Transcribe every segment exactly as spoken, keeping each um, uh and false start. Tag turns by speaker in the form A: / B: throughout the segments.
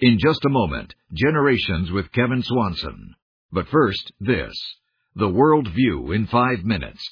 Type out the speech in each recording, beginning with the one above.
A: In just a moment, Generations with Kevin Swanson. But first, this. The World View in five minutes.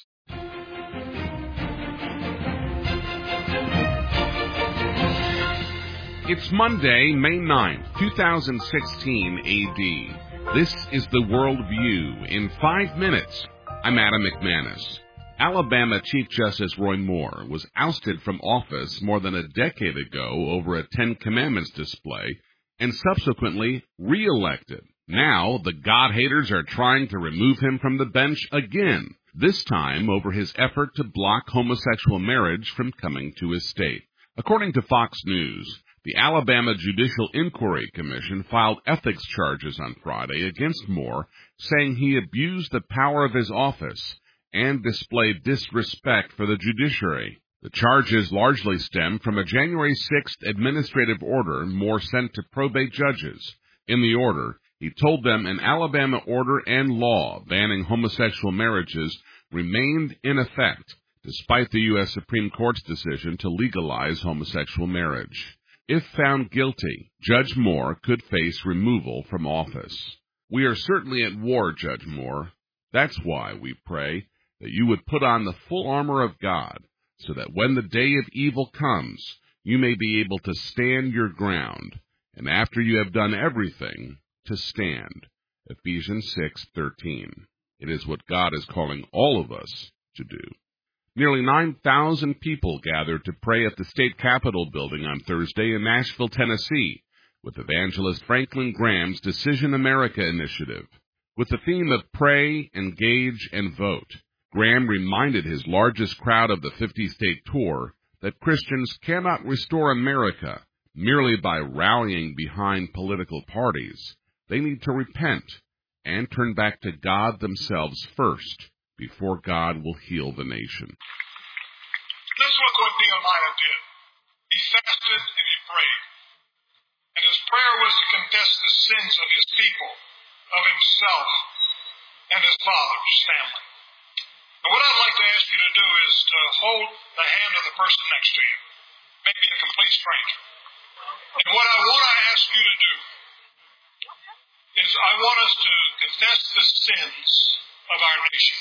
B: It's Monday, May ninth, twenty sixteen A D. This is The World View in five minutes. I'm Adam McManus. Alabama Chief Justice Roy Moore was ousted from office more than a decade ago over a Ten Commandments display and subsequently re-elected. Now, the God-haters are trying to remove him from the bench again, this time over his effort to block homosexual marriage from coming to his state. According to Fox News, the Alabama Judicial Inquiry Commission filed ethics charges on Friday against Moore, saying he abused the power of his office and displayed disrespect for the judiciary. The charges largely stem from a January sixth administrative order Moore sent to probate judges. In the order, he told them an Alabama order and law banning homosexual marriages remained in effect, despite the U S Supreme Court's decision to legalize homosexual marriage. If found guilty, Judge Moore could face removal from office. We are certainly at war, Judge Moore. That's why we pray that you would put on the full armor of God, so that when the day of evil comes, you may be able to stand your ground, and after you have done everything, to stand. Ephesians six thirteen. It is what God is calling all of us to do. Nearly nine thousand people gathered to pray at the state capitol building on Thursday in Nashville, Tennessee, with evangelist Franklin Graham's Decision America initiative. With the theme of Pray, Engage, and Vote, Graham reminded his largest crowd of the fifty-state tour that Christians cannot restore America merely by rallying behind political parties. They need to repent and turn back to God themselves first before God will heal the nation.
C: Let's look what Nehemiah did. He fasted and he prayed. And his prayer was to confess the sins of his people, of himself, and his father's family. And what I'd like to ask you to do is to hold the hand of the person next to you, maybe a complete stranger. And what I want to ask you to do is I want us to confess the sins of our nation.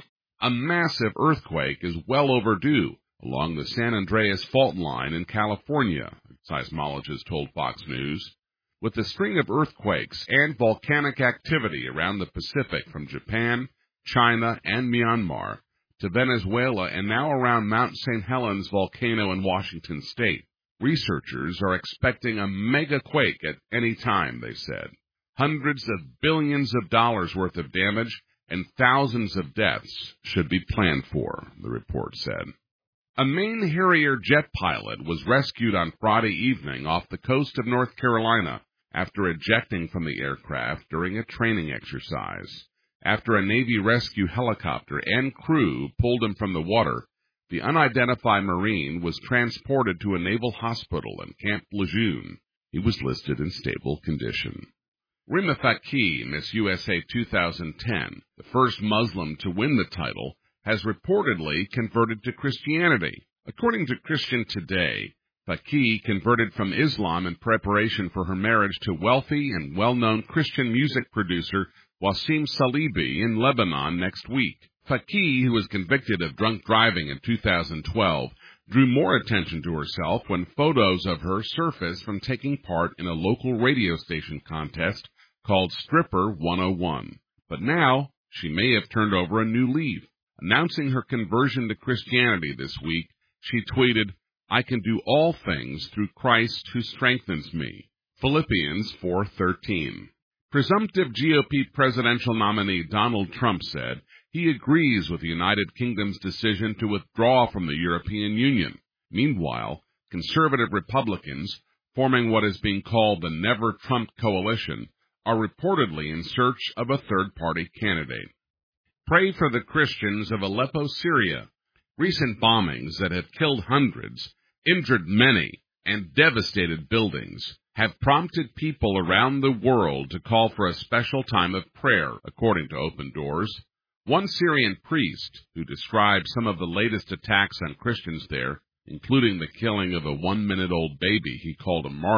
B: A massive earthquake is well overdue along the San Andreas fault line in California, seismologists told Fox News. With the string of earthquakes and volcanic activity around the Pacific from Japan, China, and Myanmar to Venezuela and now around Mount Saint Helens volcano in Washington state, researchers are expecting a mega quake at any time, they said. Hundreds of billions of dollars worth of damage and thousands of deaths should be planned for, the report said. A Maine Harrier jet pilot was rescued on Friday evening off the coast of North Carolina after ejecting from the aircraft during a training exercise. After a Navy rescue helicopter and crew pulled him from the water, the unidentified Marine was transported to a naval hospital in Camp Lejeune. He was listed in stable condition. Rima Fakih, Miss U S A two thousand ten, the first Muslim to win the title, has reportedly converted to Christianity. According to Christian Today, Fakih converted from Islam in preparation for her marriage to wealthy and well-known Christian music producer Wasim Salibi in Lebanon next week. Fakih, who was convicted of drunk driving in two thousand twelve, drew more attention to herself when photos of her surfaced from taking part in a local radio station contest called Stripper one oh one. But now, she may have turned over a new leaf. Announcing her conversion to Christianity this week, she tweeted, "I can do all things through Christ who strengthens me." Philippians four thirteen. Presumptive G O P presidential nominee Donald Trump said he agrees with the United Kingdom's decision to withdraw from the European Union. Meanwhile, conservative Republicans, forming what is being called the Never Trump Coalition, are reportedly in search of a third-party candidate. Pray for the Christians of Aleppo, Syria. Recent bombings that have killed hundreds, injured many, and devastated buildings have prompted people around the world to call for a special time of prayer, according to Open Doors. One Syrian priest, who described some of the latest attacks on Christians there, including the killing of a one-minute-old baby he called a martyr,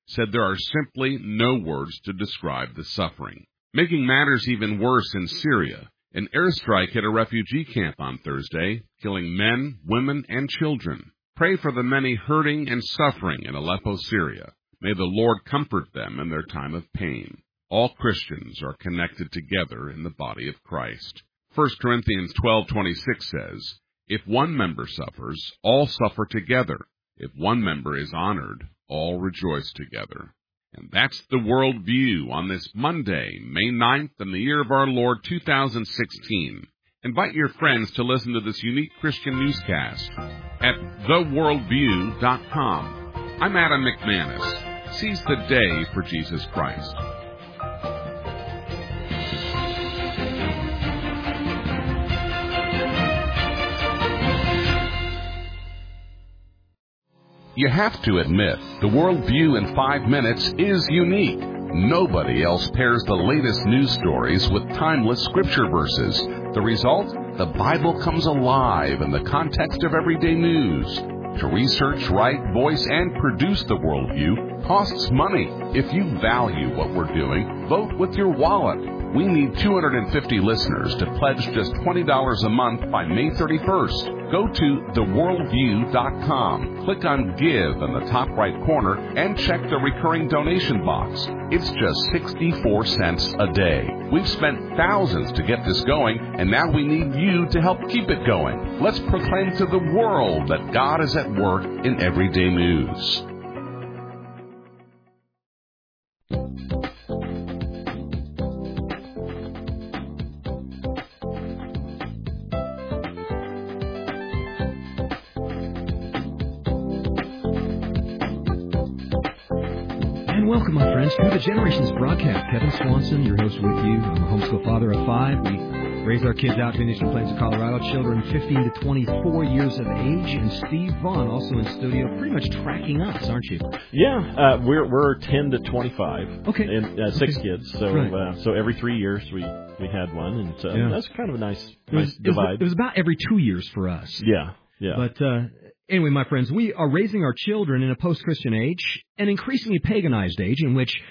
B: said there are simply no words to describe the suffering. Making matters even worse in Syria, an airstrike hit a refugee camp on Thursday, killing men, women, and children. Pray for the many hurting and suffering in Aleppo, Syria. May the Lord comfort them in their time of pain. All Christians are connected together in the body of Christ. First Corinthians twelve twenty-six says, "If one member suffers, all suffer together. If one member is honored, all rejoice together." And that's the World View on this Monday, May ninth, in the year of our Lord two thousand sixteen. Invite your friends to listen to this unique Christian newscast at the world view dot com. I'm Adam McManus. Seize the day for Jesus Christ. You have to admit, the World View in five minutes is unique. Nobody else pairs the latest news stories with timeless scripture verses. The result? The Bible comes alive in the context of everyday news. To research, write, voice, and produce the World View costs money. If you value what we're doing, vote with your wallet. We need two hundred fifty listeners to pledge just twenty dollars a month by May thirty-first. Go to the world view dot com, click on Give in the top right corner, and check the recurring donation box. It's just sixty-four cents a day. We've spent thousands to get this going, and now we need you to help keep it going. Let's proclaim to the world that God is at work in everyday news.
D: Welcome, my friends, to the Generations broadcast. Kevin Swanson, your host with you. I'm a homeschool father of five. We raise our kids out to the Eastern Plains of Colorado, children fifteen to twenty-four years of age. And Steve Vaughn, also in studio, pretty much tracking us, aren't you?
E: Yeah, uh, we're we're ten to twenty-five.
D: Okay.
E: And uh, six
D: okay. kids.
E: So
D: right.
E: uh, so every three years we, we had one, and so
D: yeah.
E: that's kind of a nice,
D: it was,
E: nice divide.
D: It was, it was about every two years for us.
E: Yeah, yeah.
D: But uh, anyway, my friends, we are raising our children in a post-Christian age, an increasingly paganized age in which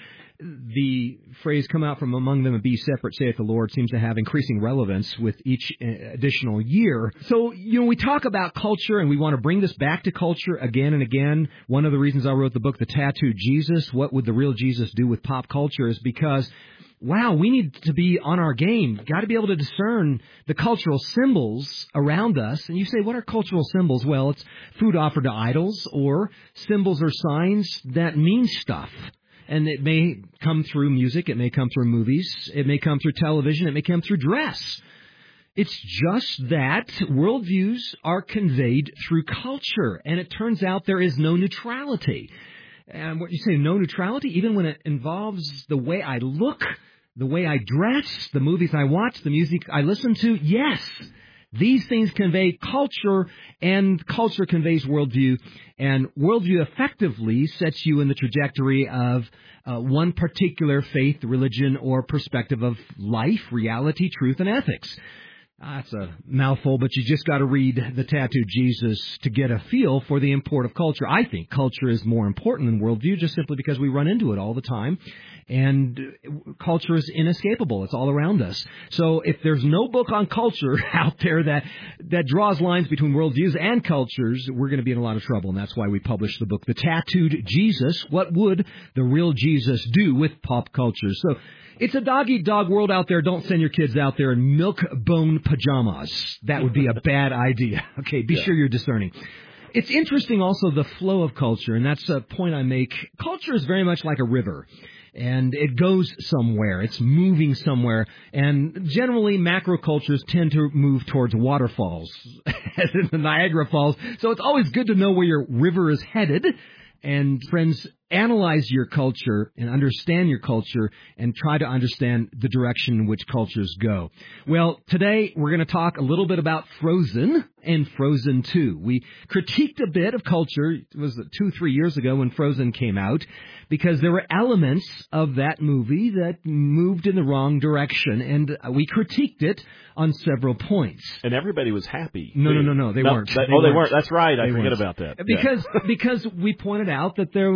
D: the phrase "come out from among them and be separate, saith the Lord" seems to have increasing relevance with each additional year. So, you know, we talk about culture, and we want to bring this back to culture again and again. One of the reasons I wrote the book, The Tattooed Jesus, What Would the Real Jesus Do with Pop Culture, is because, wow, we need to be on our game. Got to be able to discern the cultural symbols around us. And you say, what are cultural symbols? Well, it's food offered to idols, or symbols or signs that mean stuff. And it may come through music, it may come through movies, it may come through television, it may come through dress. It's just that worldviews are conveyed through culture, and it turns out there is no neutrality. And what you say, no neutrality, even when it involves the way I look, the way I dress, the movies I watch, the music I listen to, yes. These things convey culture, and culture conveys worldview, and worldview effectively sets you in the trajectory of uh, one particular faith, religion, or perspective of life, reality, truth, and ethics. That's a mouthful, but you just got to read The Tattooed Jesus to get a feel for the import of culture. I think culture is more important than worldview, just simply because we run into it all the time. And culture is inescapable. It's all around us. So if there's no book on culture out there that, that draws lines between worldviews and cultures, we're going to be in a lot of trouble. And that's why we published the book, The Tattooed Jesus, What Would the Real Jesus Do with Pop Culture? So it's a dog-eat-dog world out there. Don't send your kids out there in milk-bone pajamas. That would be a bad idea. Okay, be yeah. sure you're discerning. It's interesting also the flow of culture, and that's a point I make. Culture is very much like a river, and it goes somewhere. It's moving somewhere, and generally macro cultures tend to move towards waterfalls, as in the Niagara Falls. So it's always good to know where your river is headed. And friends, analyze your culture and understand your culture and try to understand the direction in which cultures go. Well, today we're going to talk a little bit about Frozen and Frozen two. We critiqued a bit of culture, it was two, three years ago when Frozen came out, because there were elements of that movie that moved in the wrong direction, and we critiqued it on several points.
E: And everybody was happy.
D: No, no, no, no, they
E: no,
D: weren't.
E: That,
D: they
E: oh,
D: weren't.
E: they weren't. That's right. I
D: they
E: forget
D: weren't.
E: about that.
D: Because yeah. because we pointed out that there was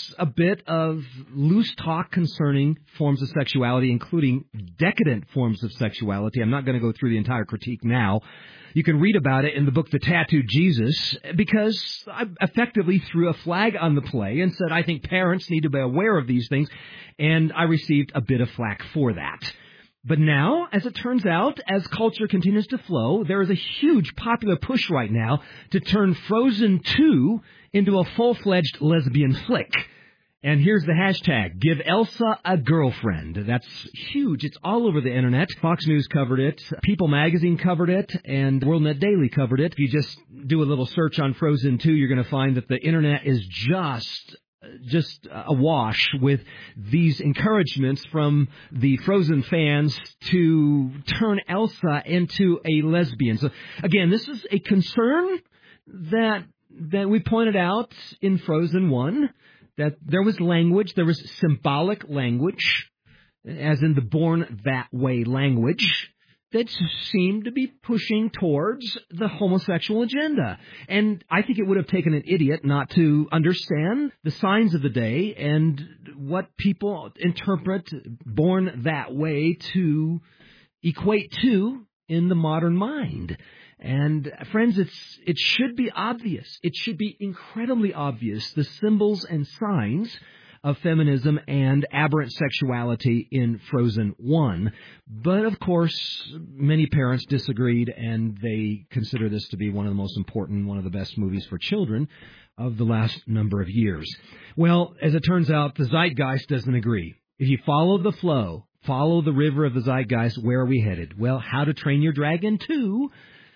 D: a bit of loose talk concerning forms of sexuality, including decadent forms of sexuality. I'm not going to go through the entire critique now. You can read about it in the book The Tattooed Jesus, because I effectively threw a flag on the play and said I think parents need to be aware of these things, and I received a bit of flack for that. But now, as it turns out, as culture continues to flow, there is a huge popular push right now to turn Frozen two into a full-fledged lesbian flick. And here's the hashtag, give Elsa a girlfriend. That's huge. It's all over the internet. Fox News covered it, People Magazine covered it, and WorldNet Daily covered it. If you just do a little search on Frozen two, you're going to find that the internet is just... just awash with these encouragements from the Frozen fans to turn Elsa into a lesbian. So, again, this is a concern that that we pointed out in Frozen one, that there was language, there was symbolic language, as in the born that way language, that seemed to be pushing towards the homosexual agenda. And I think it would have taken an idiot not to understand the signs of the day and what people interpret born that way to equate to in the modern mind. And, friends, it's it should be obvious. It should be incredibly obvious, the symbols and signs of feminism and aberrant sexuality in Frozen one. But, of course, many parents disagreed, and they consider this to be one of the most important, one of the best movies for children of the last number of years. Well, as it turns out, the zeitgeist doesn't agree. If you follow the flow, follow the river of the zeitgeist, where are we headed? Well, How to Train Your Dragon two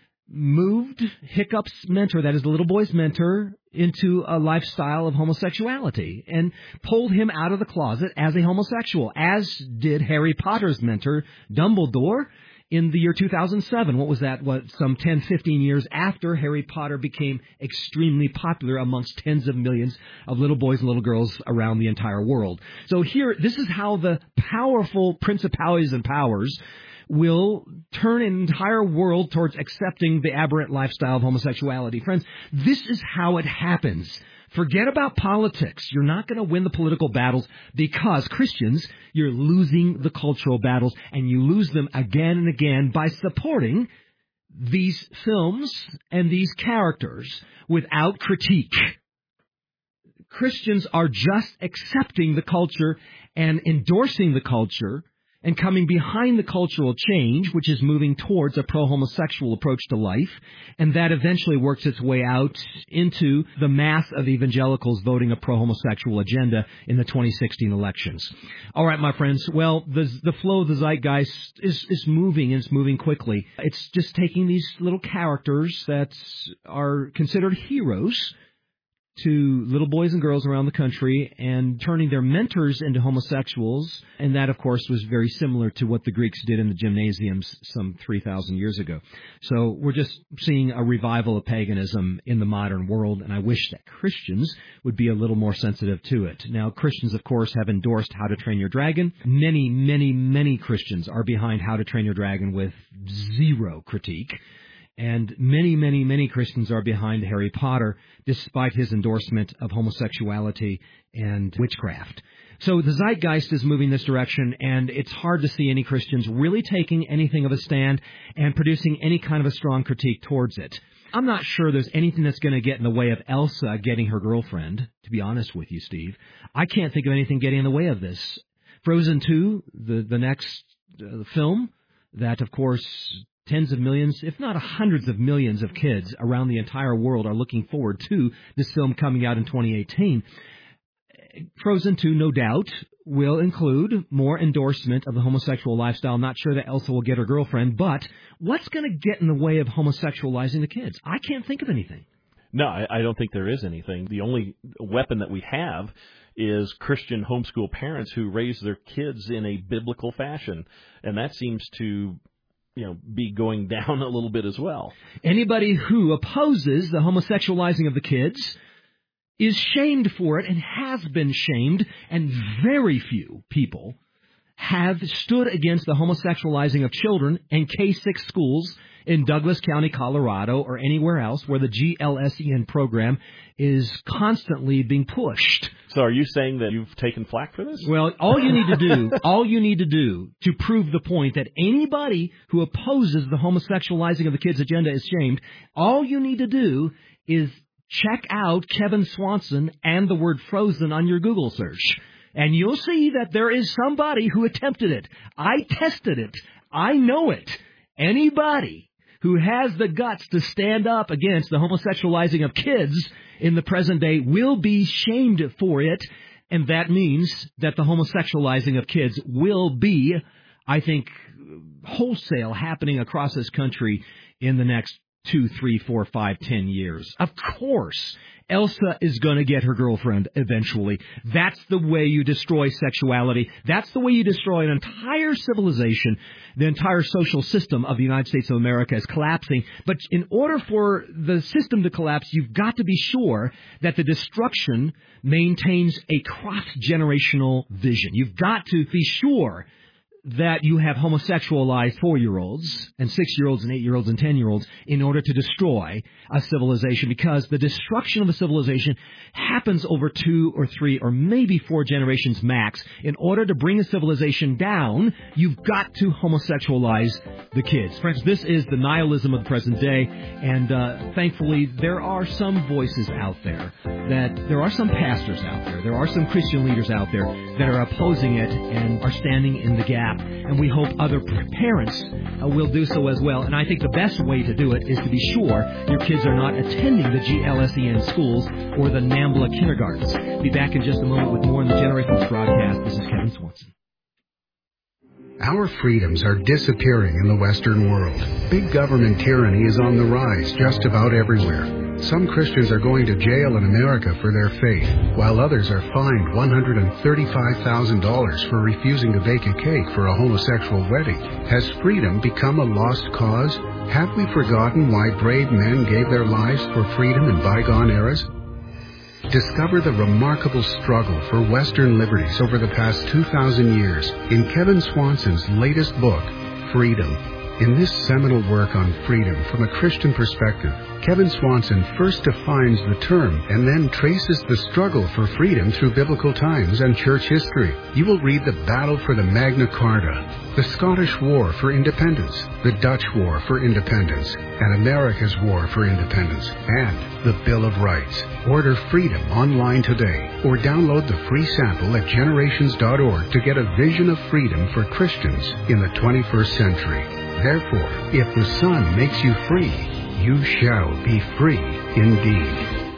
D: moved Hiccup's mentor, that is the little boy's mentor, into a lifestyle of homosexuality and pulled him out of the closet as a homosexual, as did Harry Potter's mentor, Dumbledore, in the year two thousand seven. What was that? What, some ten, fifteen years after Harry Potter became extremely popular amongst tens of millions of little boys and little girls around the entire world. So here, this is how the powerful principalities and powers will turn an entire world towards accepting the aberrant lifestyle of homosexuality. Friends, this is how it happens. Forget about politics. You're not going to win the political battles because, Christians, you're losing the cultural battles, and you lose them again and again by supporting these films and these characters without critique. Christians are just accepting the culture and endorsing the culture and coming behind the cultural change, which is moving towards a pro-homosexual approach to life, and that eventually works its way out into the mass of evangelicals voting a pro-homosexual agenda in the twenty sixteen elections. All right, my friends, well, the, the flow of the zeitgeist is, is moving, and it's moving quickly. It's just taking these little characters that are considered heroes to little boys and girls around the country and turning their mentors into homosexuals. And that, of course, was very similar to what the Greeks did in the gymnasiums some three thousand years ago. So we're just seeing a revival of paganism in the modern world, and I wish that Christians would be a little more sensitive to it. Now, Christians, of course, have endorsed How to Train Your Dragon. Many, many, many Christians are behind How to Train Your Dragon with zero critique. And many, many, many Christians are behind Harry Potter, despite his endorsement of homosexuality and witchcraft. So the zeitgeist is moving this direction, and it's hard to see any Christians really taking anything of a stand and producing any kind of a strong critique towards it. I'm not sure there's anything that's going to get in the way of Elsa getting her girlfriend, to be honest with you, Steve. I can't think of anything getting in the way of this. Frozen two, the, the next uh, film, that, of course, tens of millions, if not hundreds of millions of kids around the entire world are looking forward to this film coming out in twenty eighteen. Frozen two, no doubt, will include more endorsement of the homosexual lifestyle. Not sure that Elsa will get her girlfriend, but what's going to get in the way of homosexualizing the kids? I can't think of anything.
E: No, I, I don't think there is anything. The only weapon that we have is Christian homeschool parents who raise their kids in a biblical fashion, and that seems to you know, be going down a little bit as well.
D: Anybody who opposes the homosexualizing of the kids is shamed for it and has been shamed, and very few people have stood against the homosexualizing of children in K six schools in Douglas County, Colorado, or anywhere else where the G L S E N program is constantly being pushed.
E: So are you saying that you've taken flack for this?
D: Well, all you need to do, all you need to do to prove the point that anybody who opposes the homosexualizing of the kids' agenda is shamed, all you need to do is check out Kevin Swanson and the word frozen on your Google search. And you'll see that there is somebody who attempted it. I tested it. I know it. Anybody who has the guts to stand up against the homosexualizing of kids in the present day will be shamed for it. And that means that the homosexualizing of kids will be, I think, wholesale happening across this country in the next two, three, four, five, ten years. Of course, Elsa is going to get her girlfriend eventually. That's the way you destroy sexuality. That's the way you destroy an entire civilization. The entire social system of the United States of America is collapsing. But in order for the system to collapse, you've got to be sure that the destruction maintains a cross-generational vision. You've got to be sure that you have homosexualized four-year-olds and six-year-olds and eight-year-olds and ten-year-olds in order to destroy a civilization, because the destruction of a civilization happens over two or three or maybe four generations max. In order to bring a civilization down, you've got to homosexualize the kids. Friends, this is the nihilism of the present day, and uh, thankfully there are some voices out there, that there are some pastors out there, there are some Christian leaders out there that are opposing it and are standing in the gap. And we hope other parents uh, will do so as well. And I think the best way to do it is to be sure your kids are not attending the G L S E N schools or the NAMBLA kindergartens. Be back in just a moment with more on the Generations broadcast. This is Kevin Swanson.
F: Our freedoms are disappearing in the Western world. Big government tyranny is on the rise just about everywhere. Some Christians are going to jail in America for their faith, while others are fined one hundred thirty-five thousand dollars for refusing to bake a cake for a homosexual wedding. Has freedom become a lost cause? Have we forgotten why brave men gave their lives for freedom in bygone eras? Discover the remarkable struggle for Western liberties over the past two thousand years in Kevin Swanson's latest book, Freedom. In this seminal work on freedom from a Christian perspective, Kevin Swanson first defines the term and then traces the struggle for freedom through biblical times and church history. You will read the battle for the Magna Carta, the Scottish War for Independence, the Dutch War for Independence, and America's War for Independence, and the Bill of Rights. Order Freedom online today or download the free sample at generations dot org to get a vision of freedom for Christians in the twenty-first century. Therefore, if the Son makes you free, you shall be free indeed.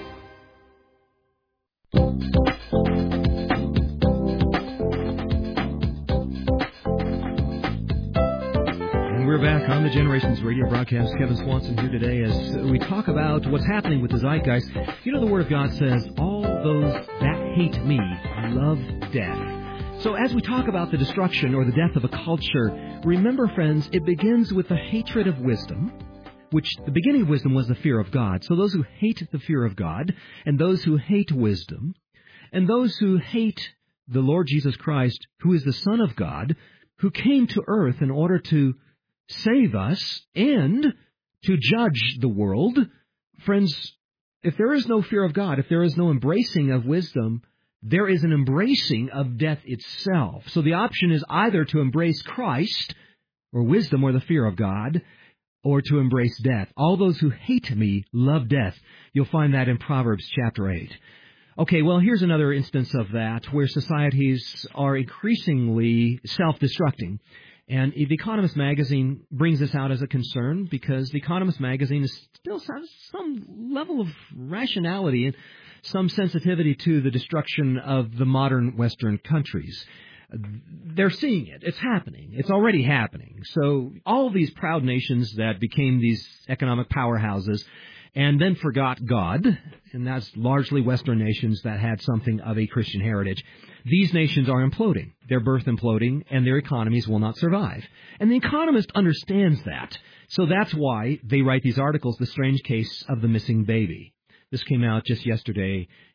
D: And we're back on the Generations Radio broadcast. Kevin Swanson here today as we talk about what's happening with the zeitgeist. You know, the Word of God says, all those that hate me love death. So as we talk about the destruction or the death of a culture, remember, friends, it begins with the hatred of wisdom, which the beginning of wisdom was the fear of God. So those who hate the fear of God, and those who hate wisdom, and those who hate the Lord Jesus Christ, who is the Son of God, who came to earth in order to save us and to judge the world. Friends, if there is no fear of God, if there is no embracing of wisdom, there is an embracing of death itself. So the option is either to embrace Christ, or wisdom, or the fear of God, or to embrace death. All those who hate me love death. You'll find that in Proverbs chapter eight. Okay, well, here's another instance of that, where societies are increasingly self-destructing. And The Economist magazine brings this out as a concern, because The Economist magazine is still has some level of rationality and some sensitivity to the destruction of the modern Western countries. They're seeing it. It's happening. It's already happening. So all these proud nations that became these economic powerhouses and then forgot God, and that's largely Western nations that had something of a Christian heritage, these nations are imploding. They're birth imploding, and their economies will not survive. And The Economist understands that. So that's why they write these articles, The Strange Case of the Missing Baby. This came out just yesterday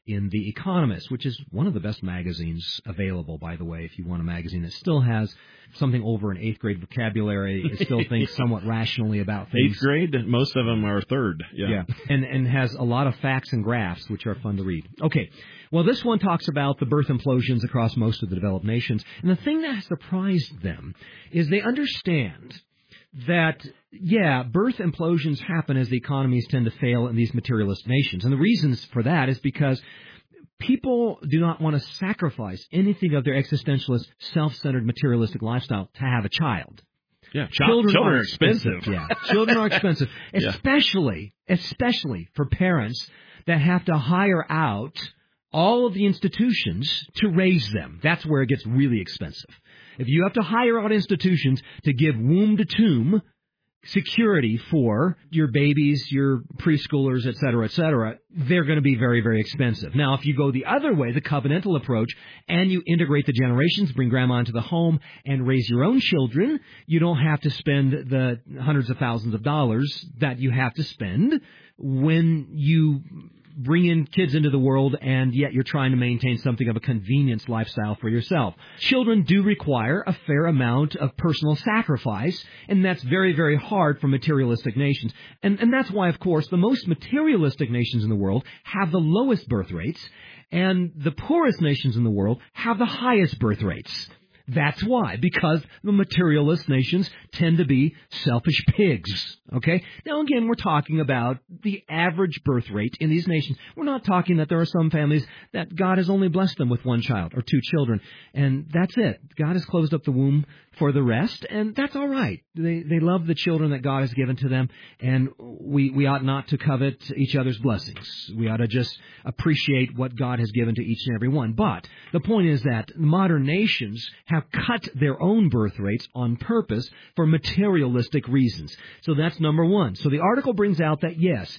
D: in The Economist, which is one of the best magazines available, by the way, if you want a magazine that still has something over an eighth grade vocabulary, it still thinks somewhat rationally about things.
E: Eighth grade? Most of them are third. Yeah.
D: yeah. And, and has a lot of facts and graphs, which are fun to read. Okay. Well, this one talks about the birth implosions across most of the developed nations. And the thing that has surprised them is they understand that, yeah, birth implosions happen as the economies tend to fail in these materialist nations. And the reasons for that is because people do not want to sacrifice anything of their existentialist, self-centered, materialistic lifestyle to have a child.
E: Yeah,
D: children,
E: children
D: are
E: are expensive.
D: expensive. Yeah, children are expensive, especially, yeah. especially for parents that have to hire out all of the institutions to raise them. That's where it gets really expensive. If you have to hire out institutions to give womb to tomb security for your babies, your preschoolers, et cetera, et cetera, they're going to be very, very expensive. Now, if you go the other way, the covenantal approach, and you integrate the generations, bring grandma into the home, and raise your own children, you don't have to spend the hundreds of thousands of dollars that you have to spend when you bring in kids into the world, and yet you're trying to maintain something of a convenience lifestyle for yourself. Children do require a fair amount of personal sacrifice, and that's very, very hard for materialistic nations. And, and that's why, of course, the most materialistic nations in the world have the lowest birth rates, and the poorest nations in the world have the highest birth rates. That's why, because the materialist nations tend to be selfish pigs, okay? Now, again, we're talking about the average birth rate in these nations. We're not talking that there are some families that God has only blessed them with one child or two children, and that's it. God has closed up the womb for the rest, and that's all right. They they love the children that God has given to them, and we, we ought not to covet each other's blessings. We ought to just appreciate what God has given to each and every one. But the point is that modern nations have cut their own birth rates on purpose for materialistic reasons. So that's number one. So the article brings out that, yes,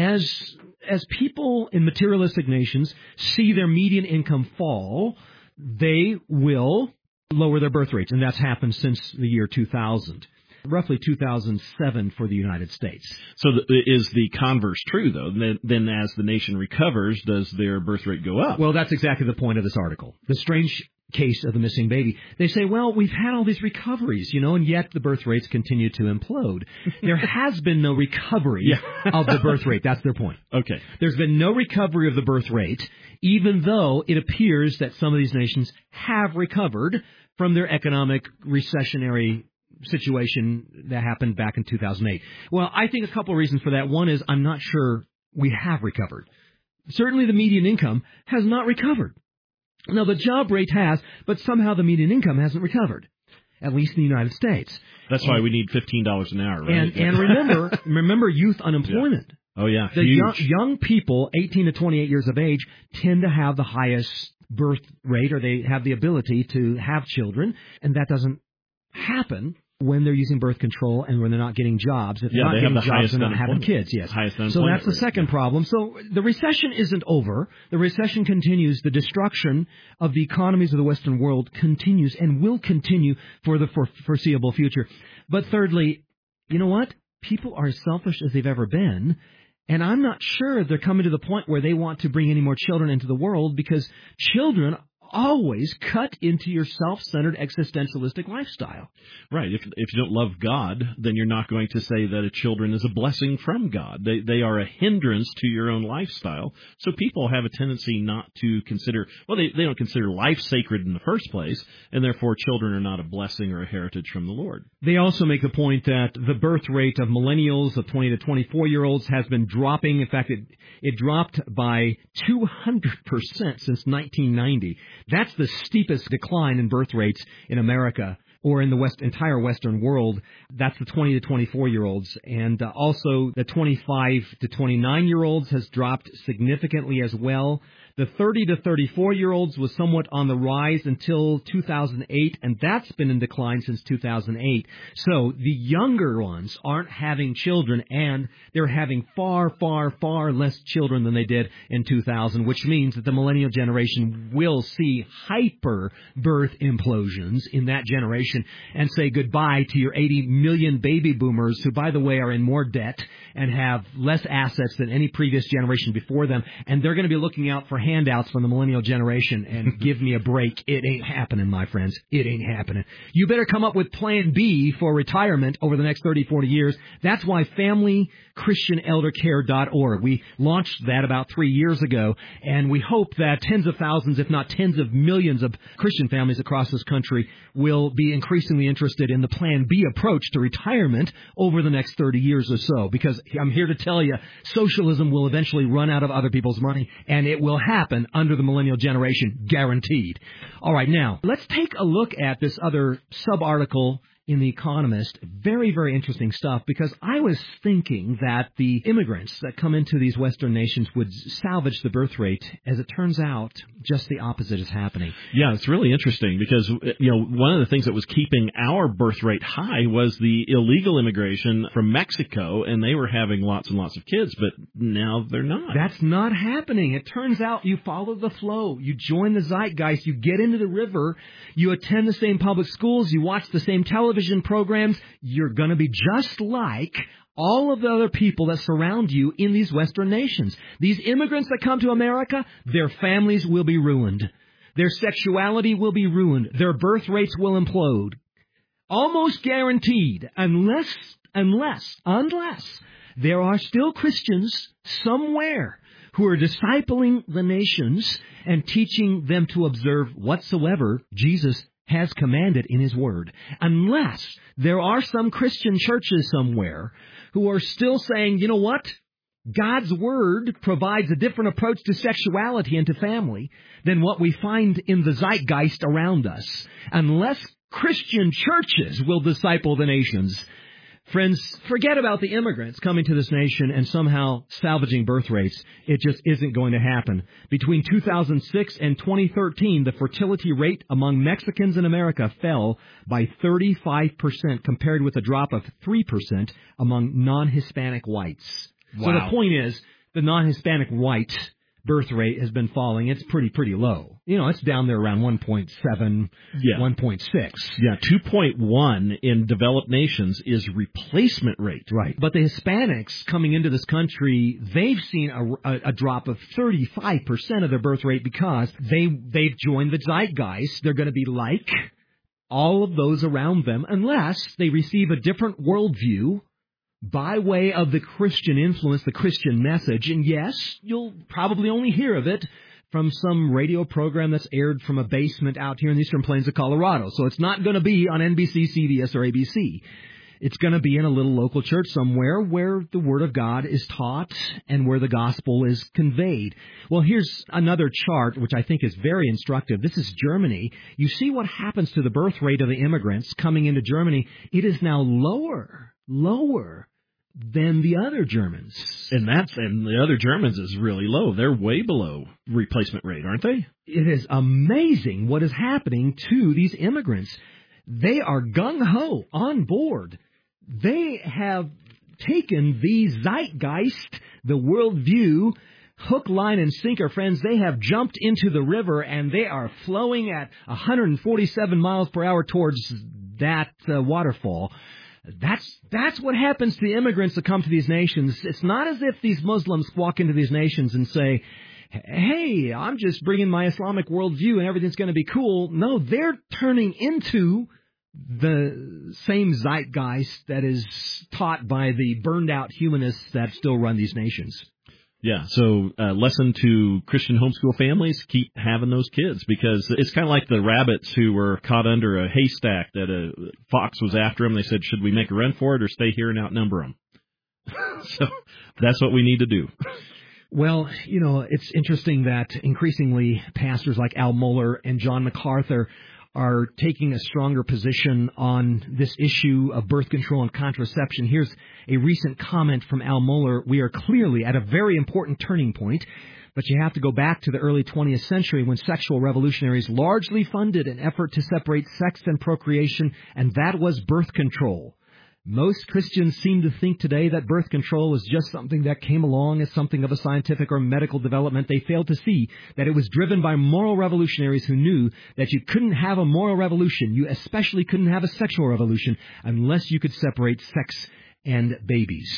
D: as as people in materialistic nations see their median income fall, they will lower their birth rates, and that's happened since the year two thousand. Roughly two thousand seven for the United States.
E: So the, is the converse true, though? Then, then as the nation recovers, does their birth rate go up?
D: Well, that's exactly the point of this article. The strange case of the missing baby. They say, well, we've had all these recoveries, you know, and yet the birth rates continue to implode. There has been no recovery yeah. of the birth rate. That's their point.
E: Okay.
D: There's been no recovery of the birth rate, even though it appears that some of these nations have recovered from their economic recessionary situation that happened back in two thousand eight. Well, I think a couple of reasons for that. One is I'm not sure we have recovered. Certainly the median income has not recovered. Now, the job rate has, but somehow the median income hasn't recovered, at least in the United States.
E: That's and, why we need fifteen dollars an hour, right?
D: And, and remember, remember youth unemployment.
E: Yeah. Oh, yeah,
D: the
E: huge.
D: young, young people, eighteen to twenty-eight years of age, tend to have the highest birth rate, or they have the ability to have children, and that doesn't happen when they're using birth control and when they're not getting jobs. If
E: yeah,
D: they're not
E: they
D: getting
E: have the
D: jobs,
E: highest
D: they're not having kids. Yes.
E: Highest
D: so that's the
E: rate.
D: second problem. So the recession isn't over. The recession continues. The destruction of the economies of the Western world continues and will continue for the foreseeable future. But thirdly, you know what? People are as selfish as they've ever been. And I'm not sure they're coming to the point where they want to bring any more children into the world, because children always cut into your self-centered existentialistic lifestyle.
E: Right. If if you don't love God, then you're not going to say that a children is a blessing from God. They they are a hindrance to your own lifestyle. So people have a tendency not to consider, well, they, they don't consider life sacred in the first place, and therefore children are not a blessing or a heritage from the Lord.
D: They also make the point that the birth rate of millennials, of twenty to twenty-four-year-olds, has been dropping. In fact, it, it dropped by two hundred percent since nineteen ninety. That's the steepest decline in birth rates in America or in the West entire Western world. That's the twenty to twenty-four-year-olds. And uh, also the twenty-five to twenty-nine-year-olds has dropped significantly as well. The thirty to thirty-four-year-olds was somewhat on the rise until two thousand eight, and that's been in decline since two thousand eight. So the younger ones aren't having children, and they're having far, far, far less children than they did in two thousand, which means that the millennial generation will see hyper birth implosions in that generation and say goodbye to your eighty million baby boomers who, by the way, are in more debt and have less assets than any previous generation before them, and they're going to be looking out for handouts from the millennial generation and give me a break. It ain't happening, my friends. It ain't happening. You better come up with Plan B for retirement over the next thirty, forty years. That's why Family Christian Elder Care dot org. We launched that about three years ago, and we hope that tens of thousands, if not tens of millions of Christian families across this country will be increasingly interested in the Plan B approach to retirement over the next thirty years or so, because I'm here to tell you, socialism will eventually run out of other people's money, and it will happen under the millennial generation, guaranteed. All right, now, let's take a look at this other sub-article in The Economist. Very, very interesting stuff, because I was thinking that the immigrants that come into these Western nations would salvage the birth rate. As it turns out, just the opposite is happening.
E: Yeah, it's really interesting because, you know, one of the things that was keeping our birth rate high was the illegal immigration from Mexico, and they were having lots and lots of kids, but now they're not.
D: That's not happening. It turns out you follow the flow. You join the zeitgeist. You get into the river. You attend the same public schools. You watch the same television programs. You're going to be just like all of the other people that surround you in these Western nations. These immigrants that come to America, their families will be ruined. Their sexuality will be ruined. Their birth rates will implode. Almost guaranteed, unless, unless, unless there are still Christians somewhere who are discipling the nations and teaching them to observe whatsoever Jesus has commanded in His Word. Unless there are some Christian churches somewhere who are still saying, you know what? God's Word provides a different approach to sexuality and to family than what we find in the zeitgeist around us. Unless Christian churches will disciple the nations, friends, forget about the immigrants coming to this nation and somehow salvaging birth rates. It just isn't going to happen. Between two thousand six and twenty thirteen, the fertility rate among Mexicans in America fell by thirty-five percent, compared with a drop of three percent among non-Hispanic whites. Wow. So the point is, the non-Hispanic white birth rate has been falling. It's pretty, pretty low. You know, it's down there around one point seven, yeah. one point six.
E: Yeah, two point one in developed nations is replacement rate.
D: Right. But the Hispanics coming into this country, they've seen a, a, a drop of thirty-five percent of their birth rate because they, they've joined the zeitgeist. They're going to be like all of those around them unless they receive a different worldview by way of the Christian influence, the Christian message. And yes, you'll probably only hear of it from some radio program that's aired from a basement out here in the Eastern Plains of Colorado. So it's not going to be on N B C, C B S, or A B C. It's going to be in a little local church somewhere where the Word of God is taught and where the gospel is conveyed. Well, here's another chart, which I think is very instructive. This is Germany. You see what happens to the birth rate of the immigrants coming into Germany. It is now lower, lower than the other Germans.
E: And that's and the other Germans is really low. They're way below replacement rate, aren't they?
D: It is amazing what is happening to these immigrants. They are gung-ho, on board. They have taken the zeitgeist, the worldview, hook, line, and sinker, friends. They have jumped into the river, and they are flowing at one hundred forty-seven miles per hour towards that uh, waterfall. That's that's what happens to the immigrants that come to these nations. It's not as if these Muslims walk into these nations and say, hey, I'm just bringing my Islamic worldview and everything's going to be cool. No, they're turning into the same zeitgeist that is taught by the burned-out humanists that still run these nations.
E: Yeah, so uh, lesson to Christian homeschool families, keep having those kids, because it's kind of like the rabbits who were caught under a haystack that a fox was after them. They said, should we make a run for it or stay here and outnumber them? So that's what we need to do.
D: Well, you know, it's interesting that increasingly pastors like Al Mohler and John MacArthur are taking a stronger position on this issue of birth control and contraception. Here's a recent comment from Al Mohler. We are clearly at a very important turning point, but you have to go back to the early twentieth century when sexual revolutionaries largely funded an effort to separate sex and procreation, and that was birth control. Most Christians seem to think today that birth control is just something that came along as something of a scientific or medical development. They failed to see that it was driven by moral revolutionaries who knew that you couldn't have a moral revolution. You especially couldn't have a sexual revolution unless you could separate sex and babies.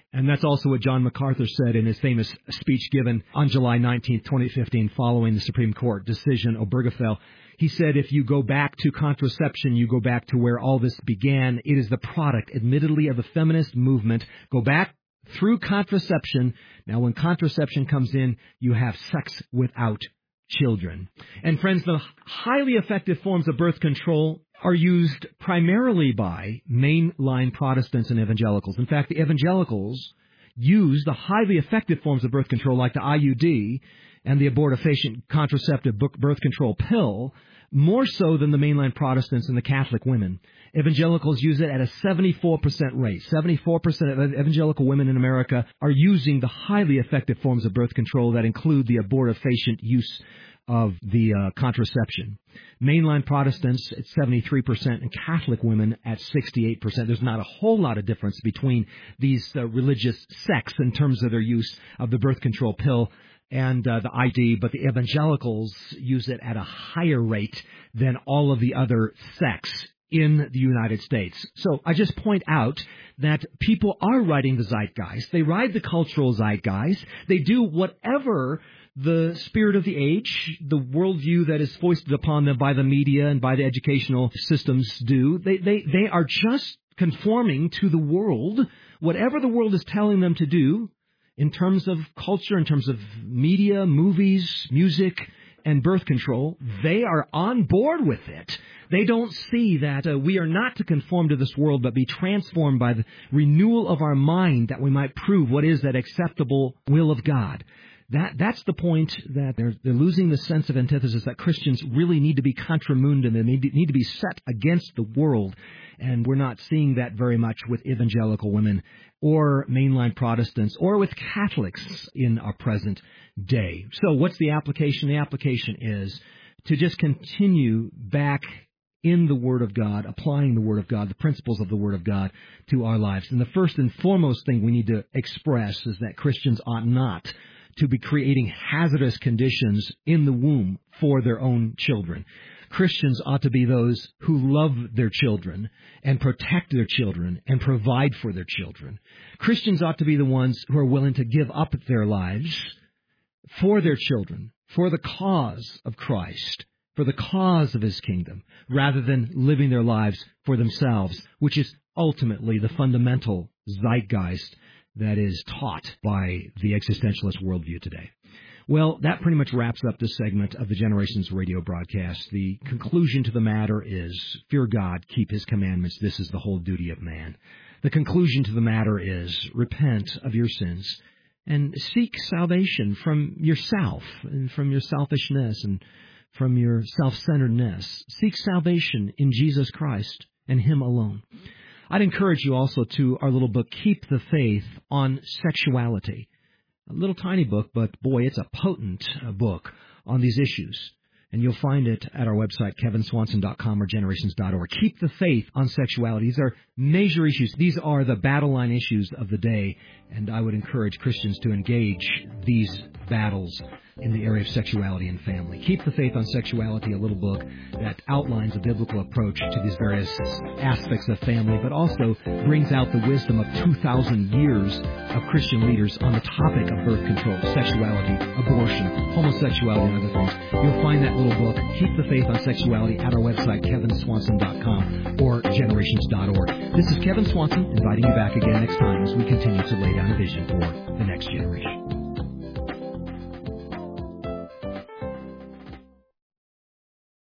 D: And that's also what John MacArthur said in his famous speech given on July nineteenth, twenty fifteen, following the Supreme Court decision, Obergefell. He said, if you go back to contraception, you go back to where all this began. It is the product, admittedly, of the feminist movement. Go back through contraception. Now, when contraception comes in, you have sex without children. And friends, the highly effective forms of birth control are used primarily by mainline Protestants and evangelicals. In fact, the evangelicals use the highly effective forms of birth control like the I U D and the abortifacient contraceptive birth control pill more so than the mainline Protestants and the Catholic women. Evangelicals use it at a seventy-four percent rate. seventy-four percent of evangelical women in America are using the highly effective forms of birth control that include the abortifacient use of the uh, contraception. Mainline Protestants at seventy-three percent and Catholic women at sixty-eight percent. There's not a whole lot of difference between these uh, religious sects in terms of their use of the birth control pill and uh, the I D, but the evangelicals use it at a higher rate than all of the other sects in the United States. So I just point out that people are riding the zeitgeist. They ride the cultural zeitgeist. They do whatever the spirit of the age, the worldview that is foisted upon them by the media and by the educational systems do. They, they, they are just conforming to the world, whatever the world is telling them to do, in terms of culture, in terms of media, movies, music, and birth control. They are on board with it. They don't see that uh, we are not to conform to this world, but be transformed by the renewal of our mind, that we might prove what is that acceptable will of God. That That's the point, that they're, they're losing the sense of antithesis, that Christians really need to be contramundum, and they need, need to be set against the world. And we're not seeing that very much with evangelical women or mainline Protestants or with Catholics in our present day. So what's the application? The application is to just continue back in the Word of God, applying the Word of God, the principles of the Word of God to our lives. And the first and foremost thing we need to express is that Christians ought not to be creating hazardous conditions in the womb for their own children. Christians ought to be those who love their children and protect their children and provide for their children. Christians ought to be the ones who are willing to give up their lives for their children, for the cause of Christ, for the cause of His kingdom, rather than living their lives for themselves, which is ultimately the fundamental zeitgeist that is taught by the existentialist worldview today. Well, that pretty much wraps up this segment of the Generations radio broadcast. The conclusion to the matter is, fear God, keep His commandments. This is the whole duty of man. The conclusion to the matter is, repent of your sins and seek salvation from yourself and from your selfishness and from your self-centeredness. Seek salvation in Jesus Christ and Him alone. I'd encourage you also to our little book, Keep the Faith, on sexuality. A little tiny book, but boy, it's a potent uh, book on these issues. And you'll find it at our website, kevin swanson dot com or generations dot org. Keep the Faith on sexuality. These are major issues. These are the battle line issues of the day. And I would encourage Christians to engage these battles in the area of sexuality and family. Keep the Faith on Sexuality, a little book that outlines a biblical approach to these various aspects of family, but also brings out the wisdom of two thousand years of Christian leaders on the topic of birth control, sexuality, abortion, homosexuality, and other things. You'll find that little book, Keep the Faith on Sexuality, at our website, kevin swanson dot com or generations dot org. This is Kevin Swanson, inviting you back again next time as we continue to lay down a vision for the next generation.